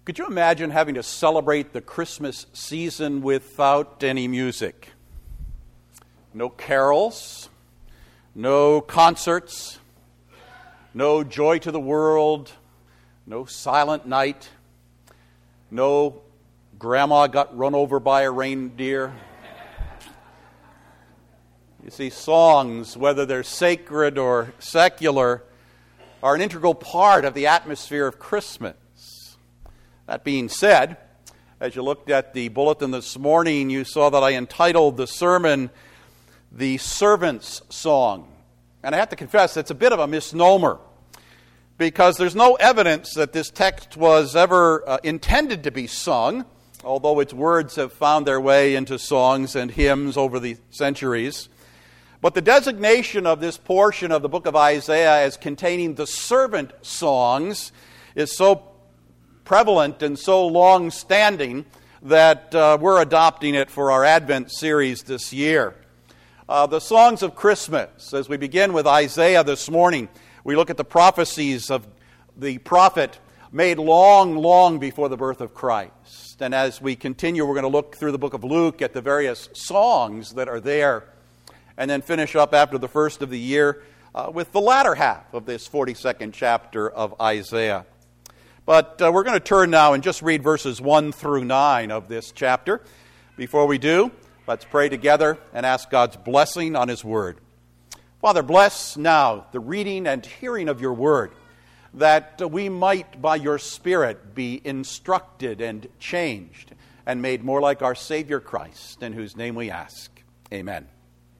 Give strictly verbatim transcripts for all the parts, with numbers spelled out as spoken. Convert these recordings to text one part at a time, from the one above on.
Could you imagine having to celebrate the Christmas season without any music? No carols, no concerts, no Joy to the World, no Silent Night, no Grandma got run over by a reindeer. You see, songs, whether they're sacred or secular, are an integral part of the atmosphere of Christmas. That being said, as you looked at the bulletin this morning, you saw that I entitled the sermon, The Servant's Song. And I have to confess, it's a bit of a misnomer, because there's no evidence that this text was ever uh, intended to be sung, although its words have found their way into songs and hymns over the centuries. But the designation of this portion of the book of Isaiah as containing the servant songs is so prevalent and so long-standing that uh, we're adopting it for our Advent series this year. Uh, the songs of Christmas, as we begin with Isaiah this morning, we look at the prophecies of the prophet made long, long before the birth of Christ. And as we continue, we're going to look through the book of Luke at the various songs that are there, and then finish up after the first of the year uh, with the latter half of this forty-second chapter of Isaiah. But uh, we're going to turn now and just read verses one through nine of this chapter. Before we do, let's pray together and ask God's blessing on His Word. Father, bless now the reading and hearing of your Word, that uh, we might by your Spirit be instructed and changed and made more like our Savior Christ, in whose name we ask. Amen.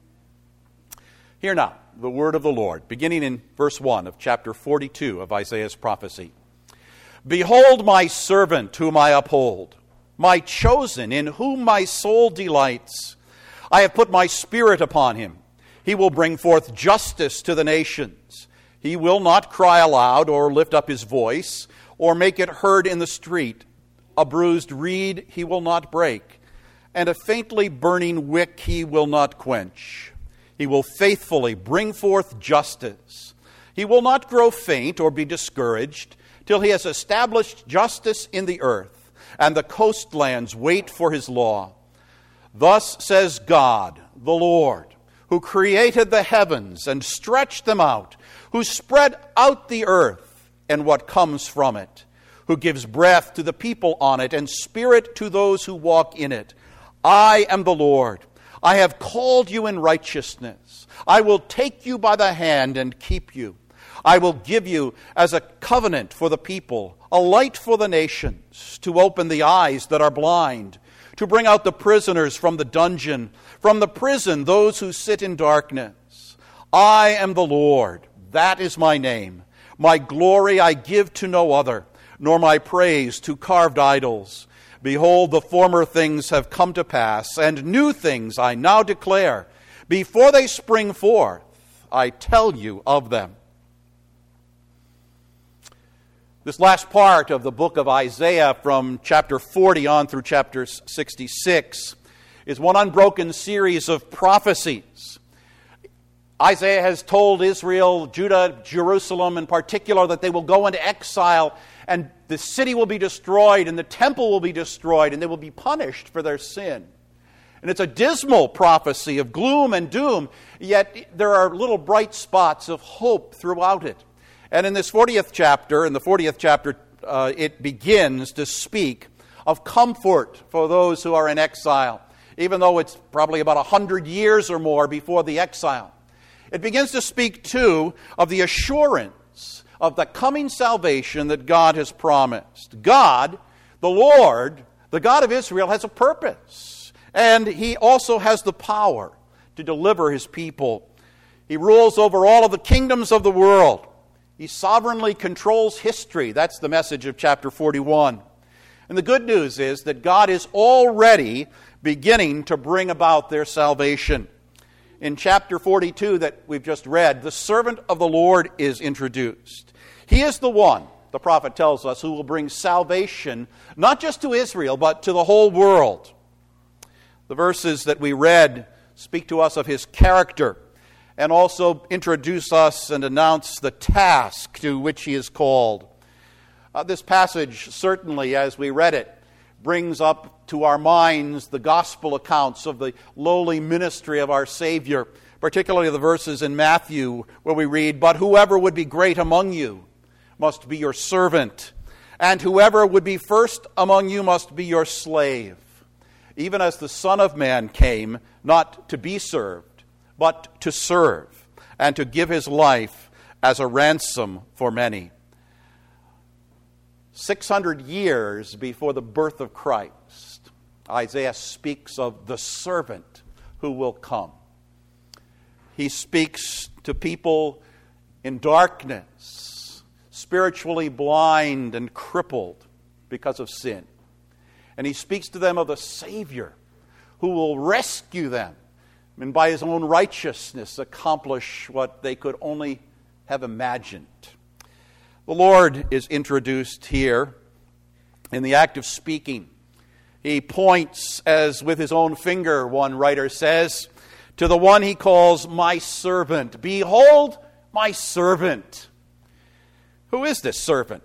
Hear now the word of the Lord, beginning in verse one of chapter forty-two of Isaiah's prophecy. Behold my servant whom I uphold, my chosen in whom my soul delights. I have put my spirit upon him. He will bring forth justice to the nations. He will not cry aloud or lift up his voice or make it heard in the street. A bruised reed he will not break, and a faintly burning wick he will not quench. He will faithfully bring forth justice. He will not grow faint or be discouraged till he has established justice in the earth, and the coastlands wait for his law. Thus says God, the Lord, who created the heavens and stretched them out, who spread out the earth and what comes from it, who gives breath to the people on it and spirit to those who walk in it. I am the Lord. I have called you in righteousness. I will take you by the hand and keep you. I will give you as a covenant for the people, a light for the nations, to open the eyes that are blind, to bring out the prisoners from the dungeon, from the prison those who sit in darkness. I am the Lord, that is my name. My glory I give to no other, nor my praise to carved idols. Behold, the former things have come to pass, and new things I now declare. Before they spring forth, I tell you of them. This last part of the book of Isaiah, from chapter forty on through chapter sixty-six, is one unbroken series of prophecies. Isaiah has told Israel, Judah, Jerusalem in particular, that they will go into exile, and the city will be destroyed, and the temple will be destroyed, and they will be punished for their sin. And it's a dismal prophecy of gloom and doom, yet there are little bright spots of hope throughout it. And in this fortieth chapter, in the fortieth chapter, uh, it begins to speak of comfort for those who are in exile, even though it's probably about a hundred years or more before the exile. It begins to speak, too, of the assurance of the coming salvation that God has promised. God, the Lord, the God of Israel, has a purpose, and He also has the power to deliver His people. He rules over all of the kingdoms of the world. He sovereignly controls history. That's the message of chapter forty-one. And the good news is that God is already beginning to bring about their salvation. In chapter forty-two that we've just read, the servant of the Lord is introduced. He is the one, the prophet tells us, who will bring salvation not just to Israel, but to the whole world. The verses that we read speak to us of His character, and also introduce us and announce the task to which He is called. Uh, this passage, certainly, as we read it, brings up to our minds the gospel accounts of the lowly ministry of our Savior, particularly the verses in Matthew where we read, "But whoever would be great among you must be your servant, and whoever would be first among you must be your slave, even as the Son of Man came not to be served, but to serve, and to give his life as a ransom for many." Six hundred years before the birth of Christ, Isaiah speaks of the servant who will come. He speaks to people in darkness, spiritually blind and crippled because of sin. And he speaks to them of the Savior who will rescue them and by his own righteousness accomplish what they could only have imagined. The Lord is introduced here in the act of speaking. He points, as with his own finger, one writer says, to the one he calls my servant. "Behold, my servant." Who is this servant?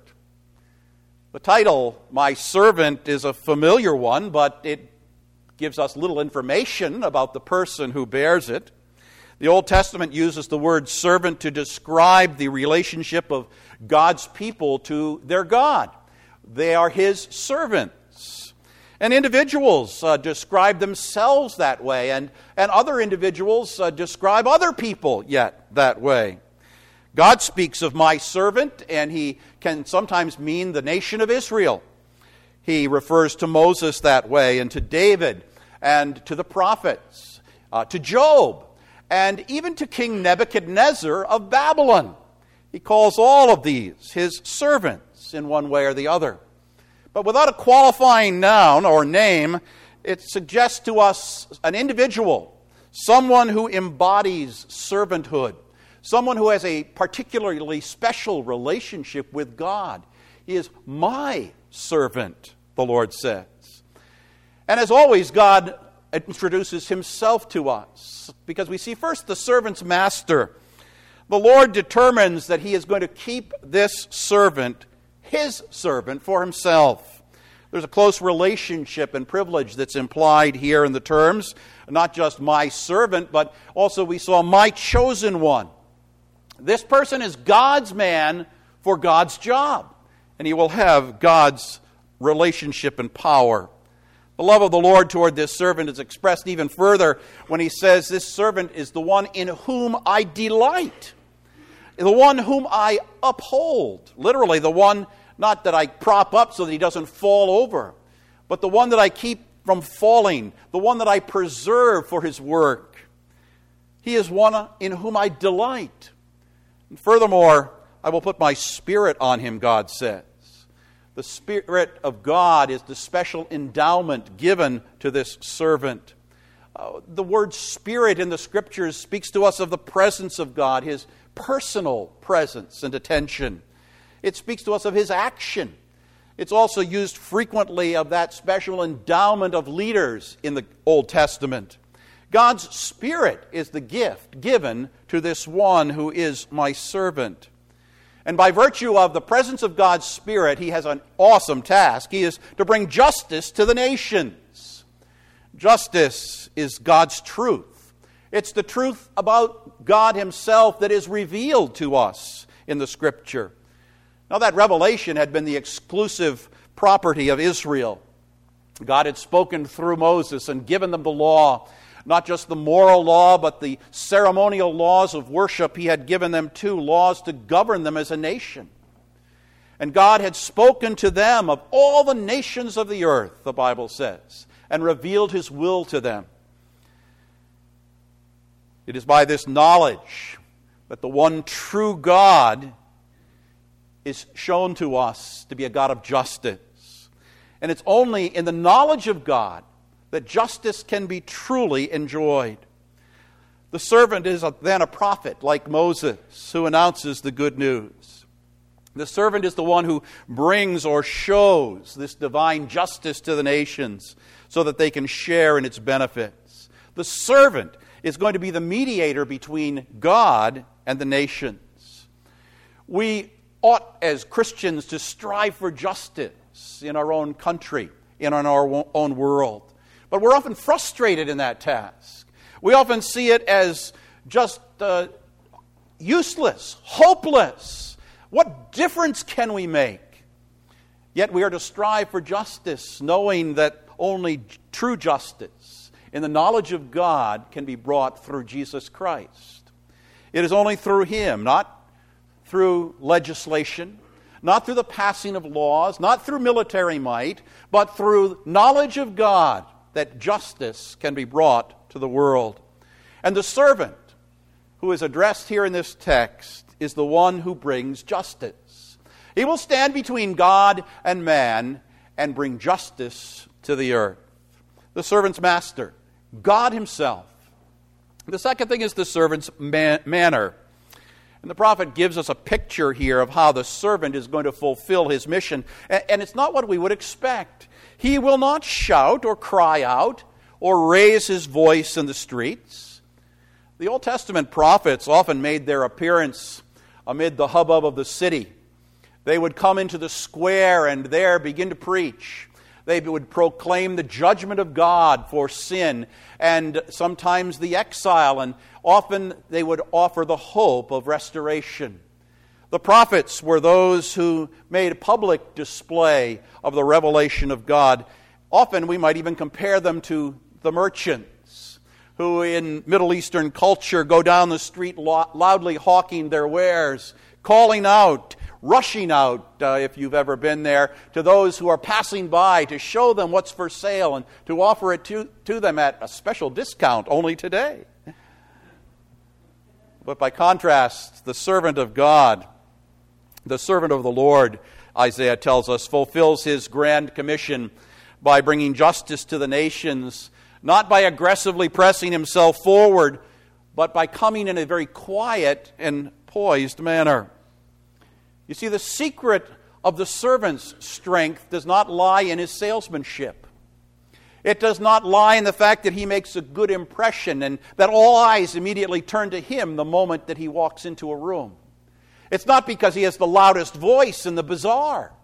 The title, my servant, is a familiar one, but it gives us little information about the person who bears it. The Old Testament uses the word servant to describe the relationship of God's people to their God. They are his servants. And individuals uh, describe themselves that way, and, and other individuals uh, describe other people yet that way. God speaks of my servant, and he can sometimes mean the nation of Israel. He refers to Moses that way, and to David, and to the prophets, uh, to Job, and even to King Nebuchadnezzar of Babylon. He calls all of these his servants in one way or the other. But without a qualifying noun or name, it suggests to us an individual, someone who embodies servanthood, someone who has a particularly special relationship with God. He is my servant, the Lord says. And as always, God introduces himself to us, because we see first the servant's master. The Lord determines that he is going to keep this servant, his servant, for himself. There's a close relationship and privilege that's implied here in the terms, not just my servant, but also we saw my chosen one. This person is God's man for God's job, and he will have God's relationship and power. The love of the Lord toward this servant is expressed even further when he says this servant is the one in whom I delight, the one whom I uphold. Literally, the one not that I prop up so that he doesn't fall over, but the one that I keep from falling, the one that I preserve for his work. He is one in whom I delight. And furthermore, I will put my spirit on him, God says. The Spirit of God is the special endowment given to this servant. Uh, the word Spirit in the Scriptures speaks to us of the presence of God, his personal presence and attention. It speaks to us of his action. It's also used frequently of that special endowment of leaders in the Old Testament. God's Spirit is the gift given to this one who is my servant. And by virtue of the presence of God's Spirit, he has an awesome task. He is to bring justice to the nations. Justice is God's truth. It's the truth about God himself that is revealed to us in the Scripture. Now, that revelation had been the exclusive property of Israel. God had spoken through Moses and given them the law. Not just the moral law, but the ceremonial laws of worship he had given them too, laws to govern them as a nation. And God had spoken to them of all the nations of the earth, the Bible says, and revealed his will to them. It is by this knowledge that the one true God is shown to us to be a God of justice. And it's only in the knowledge of God that justice can be truly enjoyed. The servant is a, then a prophet like Moses who announces the good news. The servant is the one who brings or shows this divine justice to the nations so that they can share in its benefits. The servant is going to be the mediator between God and the nations. We ought, as Christians, to strive for justice in our own country, in our own world. But we're often frustrated in that task. We often see it as just uh, useless, hopeless. What difference can we make? Yet we are to strive for justice, knowing that only true justice in the knowledge of God can be brought through Jesus Christ. It is only through Him, not through legislation, not through the passing of laws, not through military might, but through knowledge of God, that justice can be brought to the world. And the servant who is addressed here in this text is the one who brings justice. He will stand between God and man and bring justice to the earth. The servant's master, God Himself. The second thing is the servant's man- manner. And the prophet gives us a picture here of how the servant is going to fulfill his mission. And it's not what we would expect. He will not shout or cry out or raise his voice in the streets. The Old Testament prophets often made their appearance amid the hubbub of the city. They would come into the square and there begin to preach. They would proclaim the judgment of God for sin and sometimes the exile, and often they would offer the hope of restoration. The prophets were those who made a public display of the revelation of God. Often we might even compare them to the merchants who in Middle Eastern culture go down the street loudly hawking their wares, calling out, rushing out, uh, if you've ever been there, to those who are passing by to show them what's for sale and to offer it to, to them at a special discount only today. But by contrast, the servant of God, the servant of the Lord, Isaiah tells us, fulfills his grand commission by bringing justice to the nations, not by aggressively pressing himself forward, but by coming in a very quiet and poised manner. You see, the secret of the servant's strength does not lie in his salesmanship. It does not lie in the fact that he makes a good impression and that all eyes immediately turn to him the moment that he walks into a room. It's not because he has the loudest voice in the bazaar.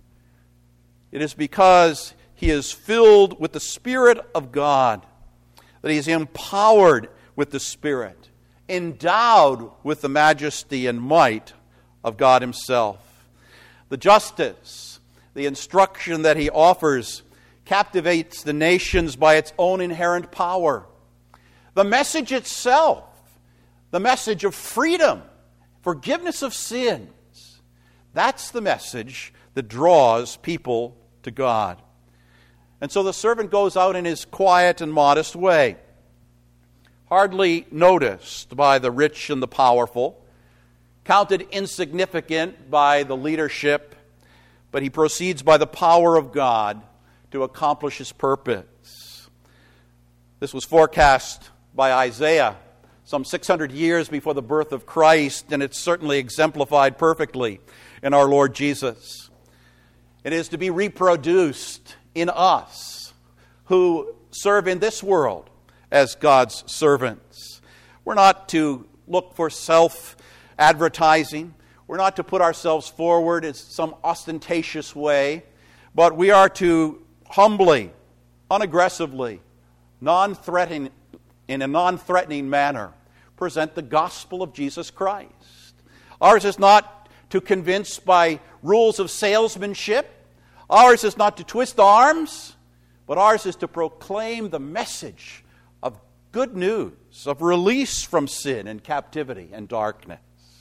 It is because he is filled with the Spirit of God, that he is empowered with the Spirit, endowed with the majesty and might of God Himself. The justice, the instruction that He offers captivates the nations by its own inherent power. The message itself, the message of freedom, forgiveness of sins, that's the message that draws people to God. And so the servant goes out in his quiet and modest way, hardly noticed by the rich and the powerful, counted insignificant by the leadership, but he proceeds by the power of God to accomplish his purpose. This was forecast by Isaiah some six hundred years before the birth of Christ, and it's certainly exemplified perfectly in our Lord Jesus. It is to be reproduced in us who serve in this world as God's servants. We're not to look for self advertising. We're not to put ourselves forward in some ostentatious way, but we are to humbly, unaggressively, non-threatening, in a non-threatening manner, present the gospel of Jesus Christ. Ours is not to convince by rules of salesmanship. Ours is not to twist arms, but ours is to proclaim the message of good news, of release from sin and captivity and darkness.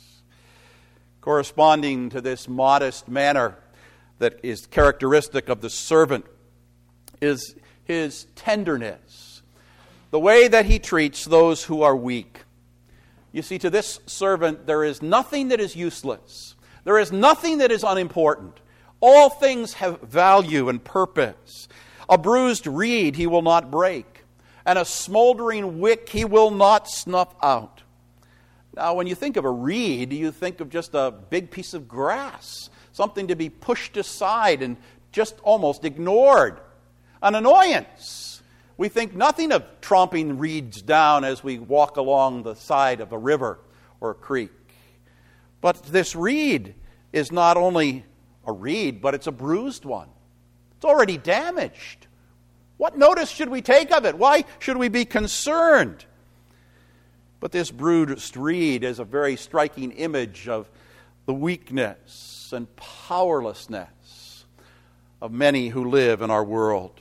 Corresponding to this modest manner that is characteristic of the servant is his tenderness, the way that he treats those who are weak. You see, to this servant there is nothing that is useless. There is nothing that is unimportant. All things have value and purpose. A bruised reed he will not break, and a smoldering wick he will not snuff out. Now, when you think of a reed, you think of just a big piece of grass, something to be pushed aside and just almost ignored. An annoyance. We think nothing of tromping reeds down as we walk along the side of a river or a creek. But this reed is not only a reed, but it's a bruised one. It's already damaged. What notice should we take of it? Why should we be concerned? But this bruised reed is a very striking image of the weakness and powerlessness of many who live in our world.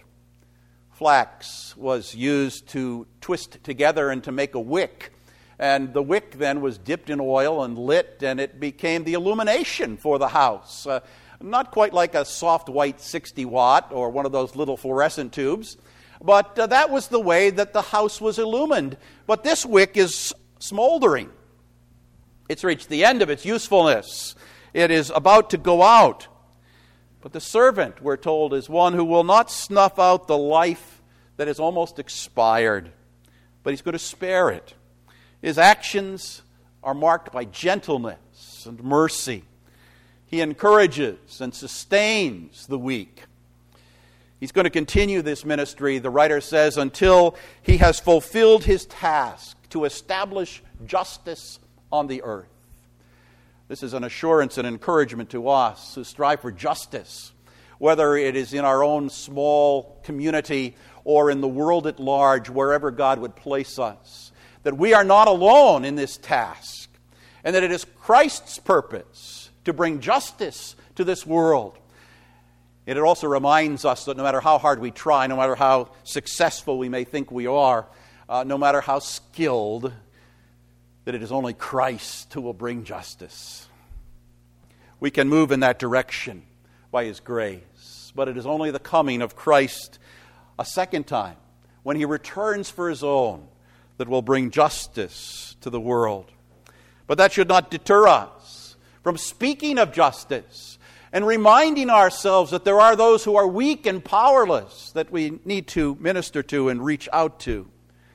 Flax was used to twist together and to make a wick. And the wick then was dipped in oil and lit, and it became the illumination for the house. Uh, not quite like a soft white sixty watt or one of those little fluorescent tubes, but uh, that was the way that the house was illumined. But this wick is smoldering. It's reached the end of its usefulness. It is about to go out. But the servant, we're told, is one who will not snuff out the life that is almost expired, but he's going to spare it. His actions are marked by gentleness and mercy. He encourages and sustains the weak. He's going to continue this ministry, the writer says, until he has fulfilled his task to establish justice on the earth. This is an assurance and encouragement to us who strive for justice, whether it is in our own small community or in the world at large, wherever God would place us, that we are not alone in this task, and that it is Christ's purpose to bring justice to this world. And it also reminds us that no matter how hard we try, no matter how successful we may think we are, uh, no matter how skilled, that it is only Christ who will bring justice. We can move in that direction by His grace, but it is only the coming of Christ a second time, when He returns for His own, that will bring justice to the world. But that should not deter us from speaking of justice and reminding ourselves that there are those who are weak and powerless that we need to minister to and reach out to.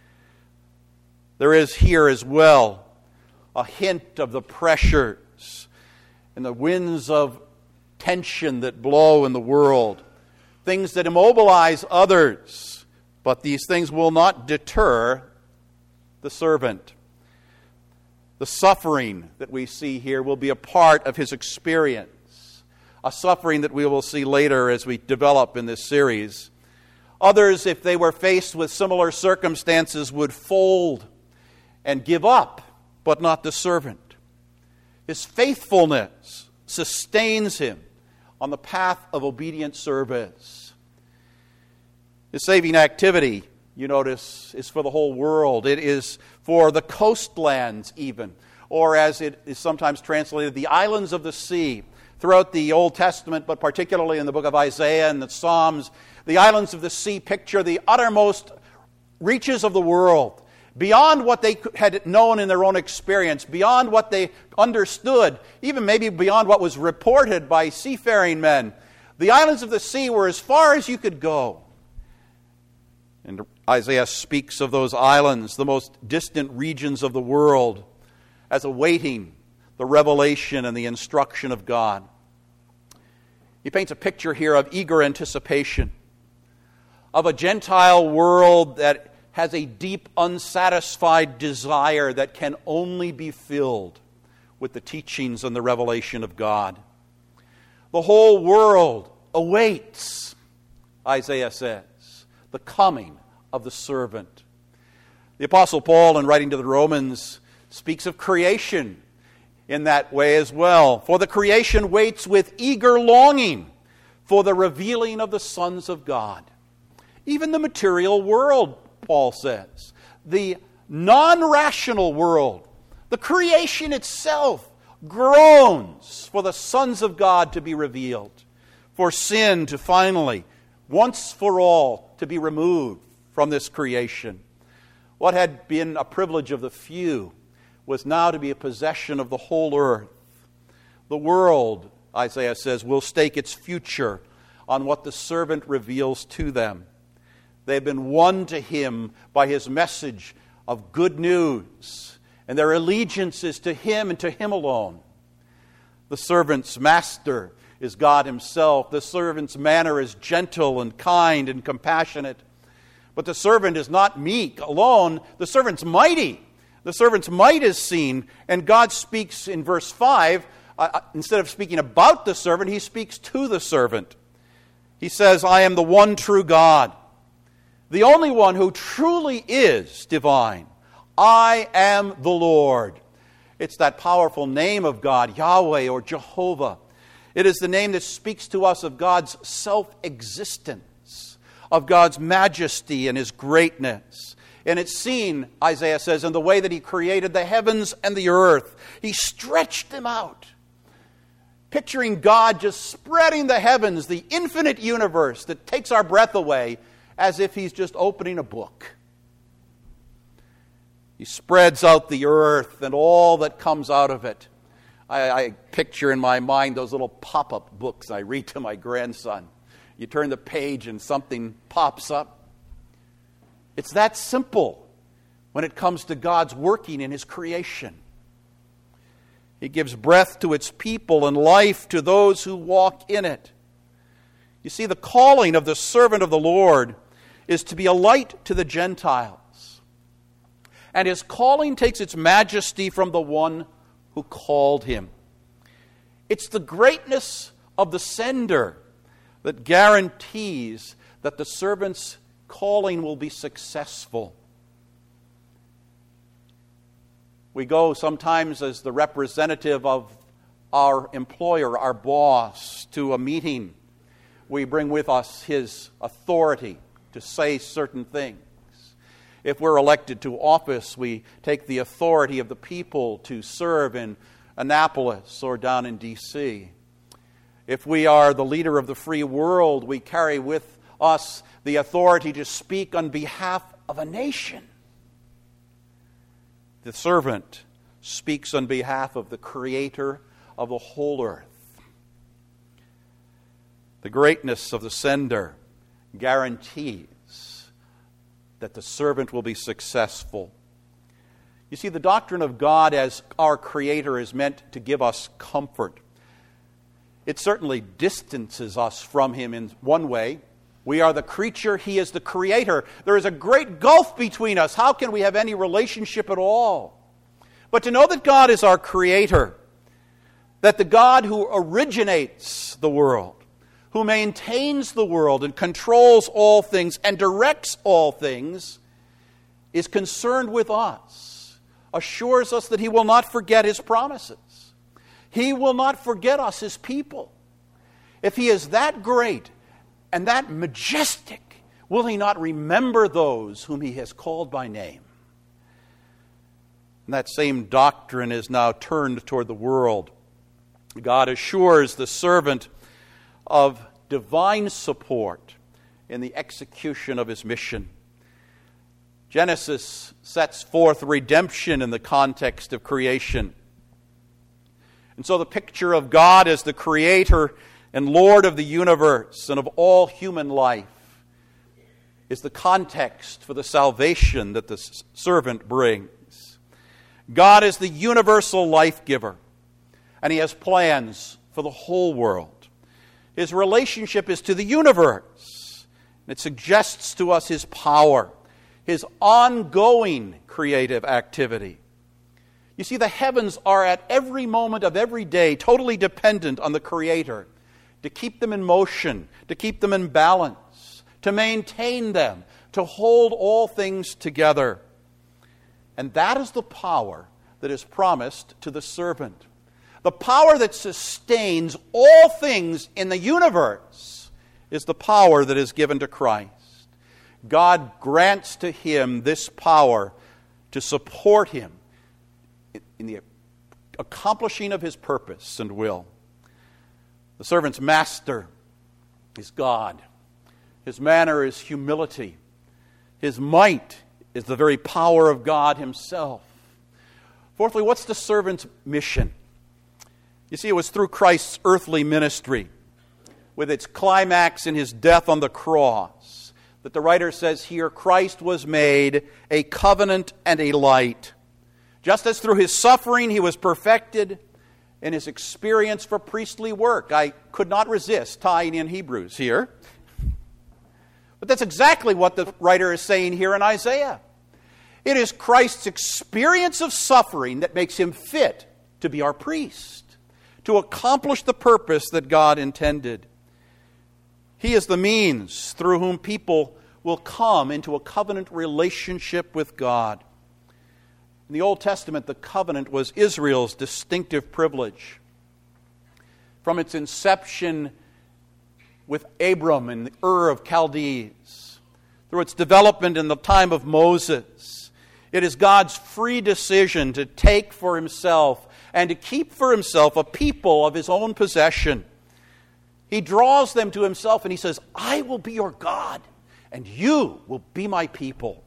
There is here as well a hint of the pressures and the winds of tension that blow in the world, things that immobilize others, but these things will not deter the servant. The suffering that we see here will be a part of his experience, a suffering that we will see later as we develop in this series. Others, if they were faced with similar circumstances, would fold and give up, but not the servant. His faithfulness sustains him on the path of obedient service. His saving activity, you notice, is for the whole world. It is for the coastlands even, or as it is sometimes translated, the islands of the sea. Throughout the Old Testament, but particularly in the book of Isaiah and the Psalms, the islands of the sea picture the uttermost reaches of the world, beyond what they had known in their own experience, beyond what they understood, even maybe beyond what was reported by seafaring men. The islands of the sea were as far as you could go. And Isaiah speaks of those islands, the most distant regions of the world, as awaiting the revelation and the instruction of God. He paints a picture here of eager anticipation, of a Gentile world that has a deep, unsatisfied desire that can only be filled with the teachings and the revelation of God. The whole world awaits, Isaiah says, the coming of the servant. The Apostle Paul, in writing to the Romans, speaks of creation in that way as well. For the creation waits with eager longing for the revealing of the sons of God. Even the material world, Paul says, the non-rational world, the creation itself, groans for the sons of God to be revealed, for sin to finally, once for all, to be removed from this creation. What had been a privilege of the few was now to be a possession of the whole earth. The world, Isaiah says, will stake its future on what the servant reveals to them. They have been won to him by his message of good news, and their allegiance is to him and to him alone. The servant's master is God himself. The servant's manner is gentle and kind and compassionate. But the servant is not meek alone. The servant's mighty. The servant's might is seen, and God speaks in verse five uh, instead of speaking about the servant, he speaks to the servant. He says, I am the one true God, the only one who truly is divine. I am the Lord. It's that powerful name of God, Yahweh or Jehovah. It is the name that speaks to us of God's self-existence, of God's majesty and His greatness. And it's seen, Isaiah says, in the way that He created the heavens and the earth. He stretched them out. Picturing God just spreading the heavens, the infinite universe that takes our breath away, as if He's just opening a book. He spreads out the earth and all that comes out of it. I, I picture in my mind those little pop-up books I read to my grandson. You turn the page and something pops up. It's that simple when it comes to God's working in His creation. He gives breath to its people and life to those who walk in it. You see, the calling of the servant of the Lord is to be a light to the Gentiles. And his calling takes its majesty from the one who called him. It's the greatness of the sender that guarantees that the servant's calling will be successful. We go sometimes as the representative of our employer, our boss, to a meeting. We bring with us his authority to say certain things. If we're elected to office, we take the authority of the people to serve in Annapolis or down in D C If we are the leader of the free world, we carry with us the authority to speak on behalf of a nation. The servant speaks on behalf of the Creator of the whole earth. The greatness of the sender guarantees that the servant will be successful. You see, the doctrine of God as our Creator is meant to give us comfort. It certainly distances us from Him in one way. We are the creature, He is the Creator. There is a great gulf between us. How can we have any relationship at all? But to know that God is our Creator, that the God who originates the world, who maintains the world and controls all things and directs all things, is concerned with us, assures us that He will not forget His promises. He will not forget us, His people. If He is that great and that majestic, will He not remember those whom He has called by name? And that same doctrine is now turned toward the world. God assures the servant of divine support in the execution of His mission. Genesis sets forth redemption in the context of creation. And so the picture of God as the Creator and Lord of the universe and of all human life is the context for the salvation that the servant brings. God is the universal life giver, and He has plans for the whole world. His relationship is to the universe. It suggests to us His power, His ongoing creative activity. You see, the heavens are at every moment of every day totally dependent on the Creator to keep them in motion, to keep them in balance, to maintain them, to hold all things together. And that is the power that is promised to the servant. The power that sustains all things in the universe is the power that is given to Christ. God grants to him this power to support him in the accomplishing of his purpose and will. The servant's master is God. His manner is humility. His might is the very power of God Himself. Fourthly, what's the servant's mission? You see, it was through Christ's earthly ministry, with its climax in His death on the cross, that the writer says here, Christ was made a covenant and a light. Just as through His suffering He was perfected in His experience for priestly work. I could not resist tying in Hebrews here. But that's exactly what the writer is saying here in Isaiah. It is Christ's experience of suffering that makes Him fit to be our priest, to accomplish the purpose that God intended. He is the means through whom people will come into a covenant relationship with God. In the Old Testament, the covenant was Israel's distinctive privilege. From its inception with Abram in the Ur of Chaldees, through its development in the time of Moses, it is God's free decision to take for himself and to keep for himself a people of his own possession. He draws them to himself and he says, I will be your God, and you will be my people.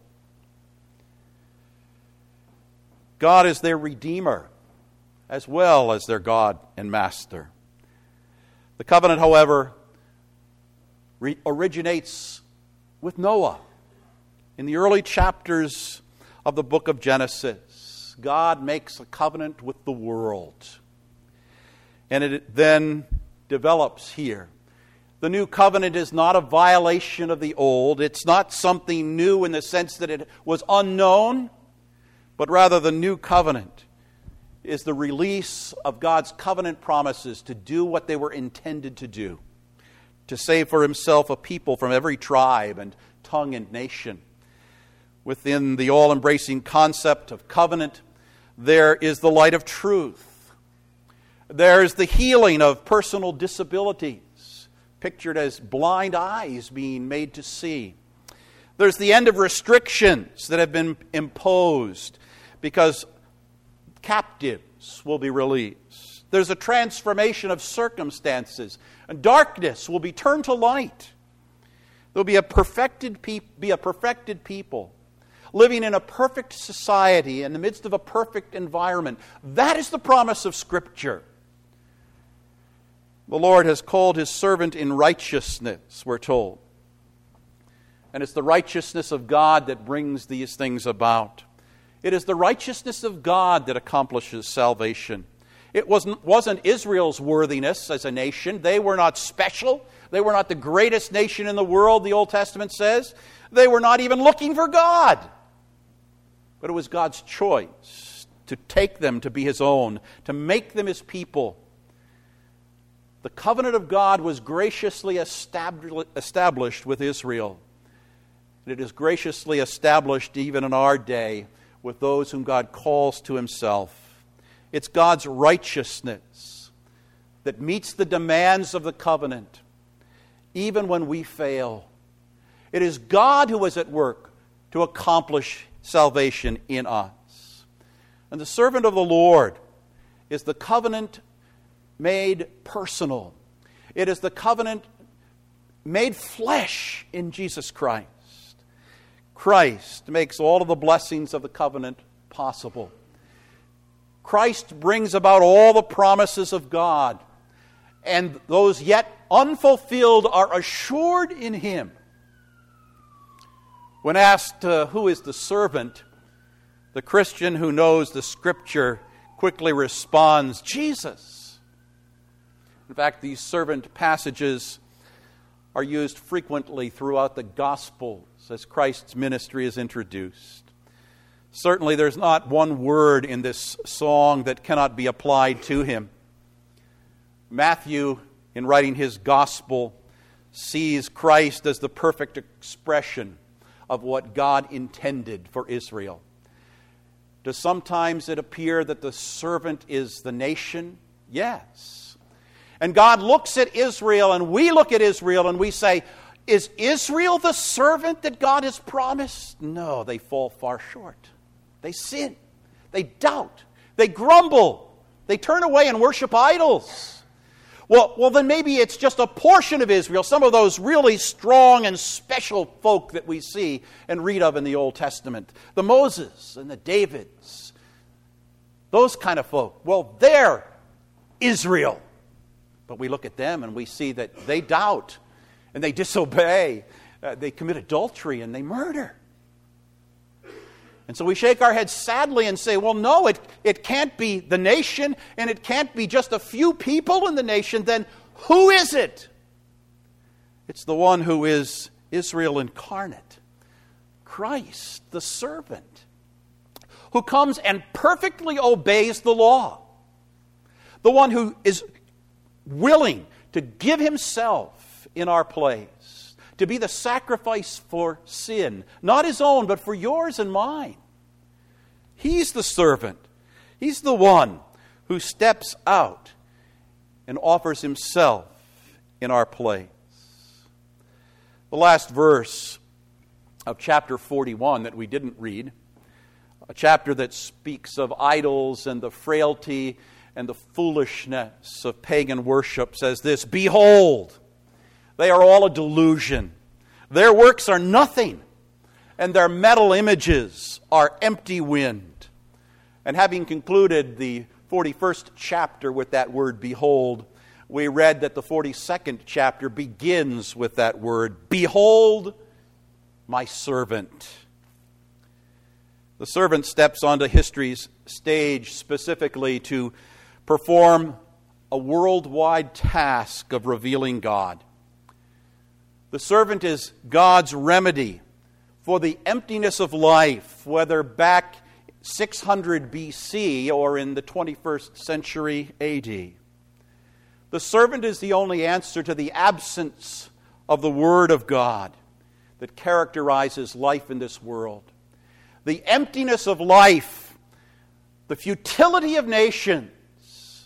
God is their Redeemer, as well as their God and Master. The covenant, however, re- originates with Noah. In the early chapters of the book of Genesis, God makes a covenant with the world. And it then develops here. The new covenant is not a violation of the old. It's not something new in the sense that it was unknown, but rather the new covenant is the release of God's covenant promises to do what they were intended to do, to save for himself a people from every tribe and tongue and nation. Within the all-embracing concept of covenant, there is the light of truth. There's the healing of personal disabilities, pictured as blind eyes being made to see. There's the end of restrictions that have been imposed because captives will be released. There's a transformation of circumstances, and darkness will be turned to light. There'll be a perfected pe- be a perfected people living in a perfect society in the midst of a perfect environment. That is the promise of Scripture. The Lord has called his servant in righteousness, we're told. And it's the righteousness of God that brings these things about. It is the righteousness of God that accomplishes salvation. It wasn't, wasn't Israel's worthiness as a nation. They were not special. They were not the greatest nation in the world, the Old Testament says. They were not even looking for God. But it was God's choice to take them to be his own, to make them his people. The covenant of God was graciously established with Israel. And it is graciously established even in our day with those whom God calls to himself. It's God's righteousness that meets the demands of the covenant, even when we fail. It is God who is at work to accomplish salvation in us. And the servant of the Lord is the covenant made personal. It is the covenant made flesh in Jesus Christ. Christ makes all of the blessings of the covenant possible. Christ brings about all the promises of God, and those yet unfulfilled are assured in him. When asked uh, who is the servant, the Christian who knows the Scripture quickly responds, Jesus. In fact, these servant passages are used frequently throughout the Gospels as Christ's ministry is introduced. Certainly there's not one word in this song that cannot be applied to him. Matthew, in writing his Gospel, sees Christ as the perfect expression of what God intended for Israel. Does sometimes it appear that the servant is the nation? Yes. And God looks at Israel, and we look at Israel, and we say, is Israel the servant that God has promised? No, they fall far short. They sin. They doubt. They grumble. They turn away and worship idols. Well, well, then maybe it's just a portion of Israel, some of those really strong and special folk that we see and read of in the Old Testament. The Moses and the Davids. Those kind of folk. Well, they're Israel. But we look at them and we see that they doubt and they disobey. Uh, they commit adultery and they murder. And so we shake our heads sadly and say, well, no, it, it can't be the nation, and it can't be just a few people in the nation. Then who is it? It's the one who is Israel incarnate, Christ, the servant, who comes and perfectly obeys the law. the one who is willing to give himself in our place, to be the sacrifice for sin, not his own, but for yours and mine. He's the servant. He's the one who steps out and offers himself in our place. The last verse of chapter forty-one that we didn't read, a chapter that speaks of idols and the frailty and the foolishness of pagan worship, says this: "Behold, they are all a delusion. Their works are nothing, and their metal images are empty wind." And having concluded the forty-first chapter with that word, behold, we read that the forty-second chapter begins with that word, "Behold my servant." The servant steps onto history's stage specifically to perform a worldwide task of revealing God. The servant is God's remedy for the emptiness of life, whether back six hundred B C or in the twenty-first century A D. The servant is the only answer to the absence of the Word of God that characterizes life in this world. The emptiness of life, the futility of nations,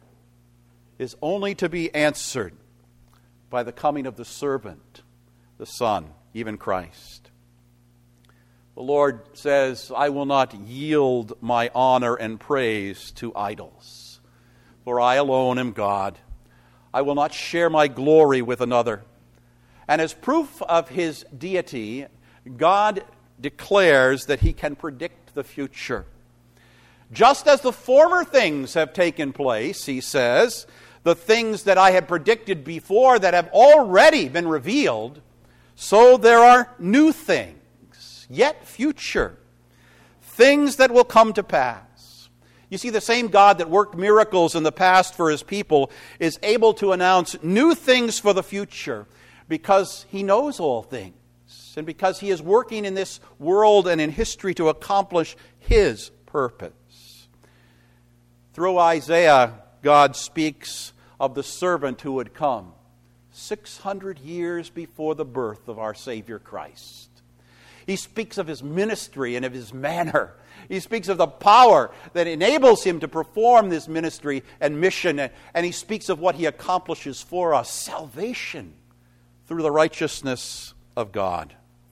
is only to be answered by the coming of the servant, the Son, even Christ. The Lord says, "I will not yield my honor and praise to idols, for I alone am God. I will not share my glory with another." And as proof of his deity, God declares that he can predict the future. "Just as the former things have taken place," he says, "the things that I had predicted before that have already been revealed, so there are new things, yet future, things that will come to pass." You see, the same God that worked miracles in the past for his people is able to announce new things for the future because he knows all things and because he is working in this world and in history to accomplish his purpose. Through Isaiah, God speaks of the servant who would come six hundred years before the birth of our Savior Christ. He speaks of his ministry and of his manner. He speaks of the power that enables him to perform this ministry and mission. And he speaks of what he accomplishes for us, salvation through the righteousness of God.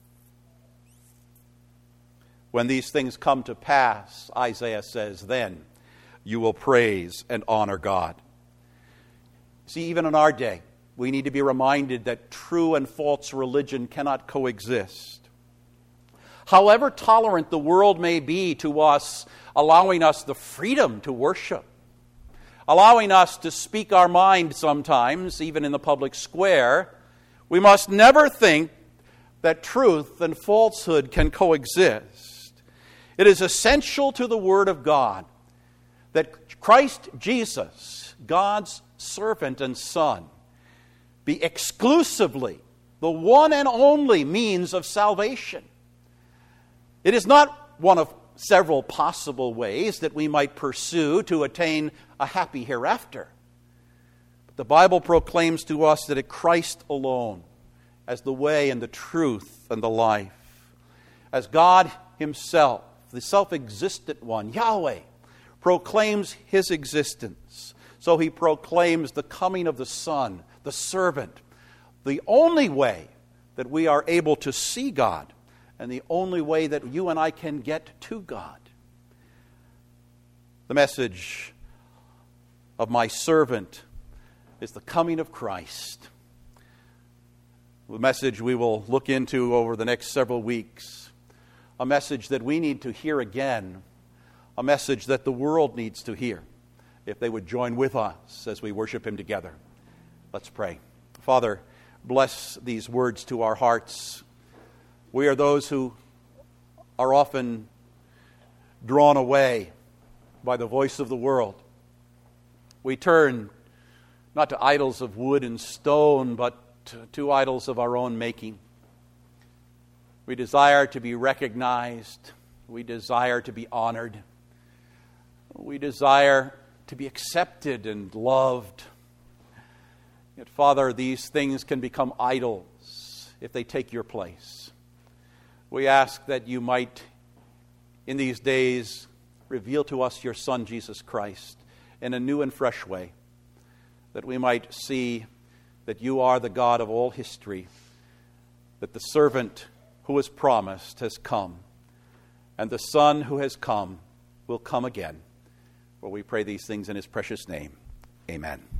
When these things come to pass, Isaiah says, then you will praise and honor God. See, even in our day, we need to be reminded that true and false religion cannot coexist. However tolerant the world may be to us, allowing us the freedom to worship, allowing us to speak our mind sometimes, even in the public square, we must never think that truth and falsehood can coexist. It is essential to the Word of God that Christ Jesus, God's servant and Son, be exclusively the one and only means of salvation. It is not one of several possible ways that we might pursue to attain a happy hereafter. But the Bible proclaims to us that it Christ alone as the way and the truth and the life. As God himself, the self-existent one, Yahweh, proclaims his existence, so he proclaims the coming of the Son, the servant, the only way that we are able to see God and the only way that you and I can get to God. The message of my servant is the coming of Christ. The message we will look into over the next several weeks. A message that we need to hear again. A message that the world needs to hear if they would join with us as we worship him together. Let's pray. Father, bless these words to our hearts. We are those who are often drawn away by the voice of the world. We turn not to idols of wood and stone, but to, to idols of our own making. We desire to be recognized. We desire to be honored. We desire to be accepted and loved. Yet, Father, these things can become idols if they take your place. We ask that you might, in these days, reveal to us your Son, Jesus Christ, in a new and fresh way, that we might see that you are the God of all history, that the servant who was promised has come, and the Son who has come will come again. For we pray these things in his precious name. Amen.